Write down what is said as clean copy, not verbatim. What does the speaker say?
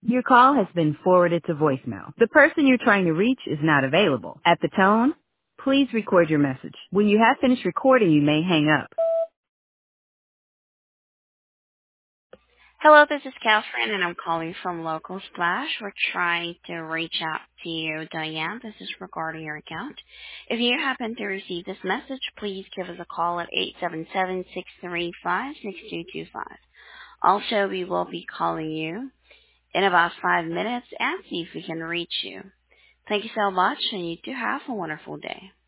Your call has been forwarded to voicemail. The person you're trying to reach is not available. At the tone, please record your message. When you have finished recording, you may hang up. Hello, this is Catherine, and I'm calling from Local Splash. We're trying to reach out to you, Diane. This is regarding your account. If you happen to receive this message, please give us a call at 877-635-6225. Also, we will be calling you in about 5 minutes and see if we can reach you. Thank you so much, and you do have a wonderful day.